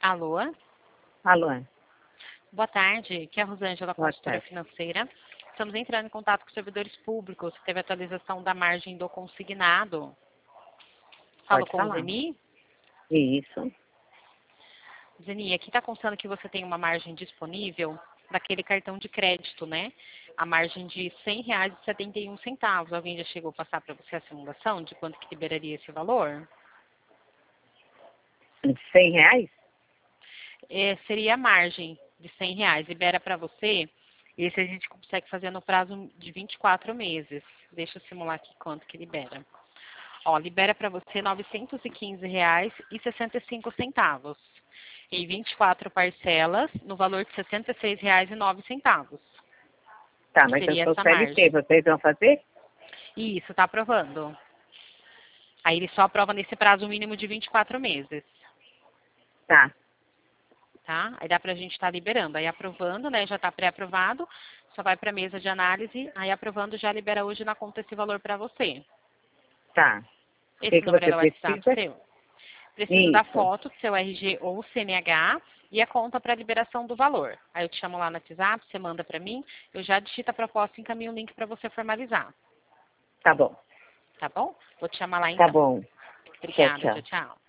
Alô? Alô, Boa tarde, aqui é a Rosângela, boa consultora tarde. financeira. Estamos entrando em contato com os servidores públicos, que teve atualização da margem do consignado. Falo Pode com o falar. Zeni. Isso. Zeni, aqui está constando que você tem uma margem disponível daquele cartão de crédito, né? A margem de R$ 100,71. Alguém já chegou a passar para você a simulação de quanto que liberaria esse valor? R$ 100? Seria a margem de R$ 100. Libera para você. Esse a gente consegue fazer no prazo de 24 meses. Deixa eu simular aqui quanto que libera. Ó, libera para você R$ 915,65 em 24 parcelas, no valor de R$ 66,09. Tá, mas eu Seria sou essa CLT, margem. vocês vão fazer? Isso, está aprovando. Aí ele só aprova nesse prazo mínimo de 24 meses. Tá, Tá? Aí dá pra gente estar liberando. Aí aprovando, né? Já está pré-aprovado, só vai para a mesa de análise, aí aprovando já libera hoje na conta esse valor para você. tá. O Esse que número você é o WhatsApp precisa? seu? Preciso da Isso. foto do seu RG ou CNH e a conta para liberação do valor. Aí eu te chamo lá no WhatsApp, você manda para mim, eu já digito a proposta e encaminho o link para você formalizar. Tá bom. Tá bom? Vou te chamar lá Tá então. bom. Tchau, Obrigada, tchau. tchau, tchau.